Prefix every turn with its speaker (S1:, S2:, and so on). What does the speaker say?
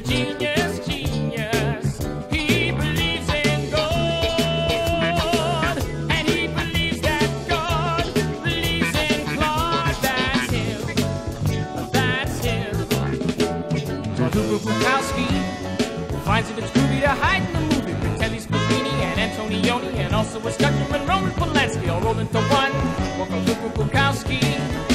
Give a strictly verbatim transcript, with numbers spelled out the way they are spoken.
S1: genius, genius. He believes in God, and he believes that God believes in Claude. That's him, that's him. So Luca Bukowski finds it groovy to hide in the movie with Telly Spaghetti and Antonioni, and also a Stucker and Roman Polanski all rolled into one. Well, for Luca Bukowski.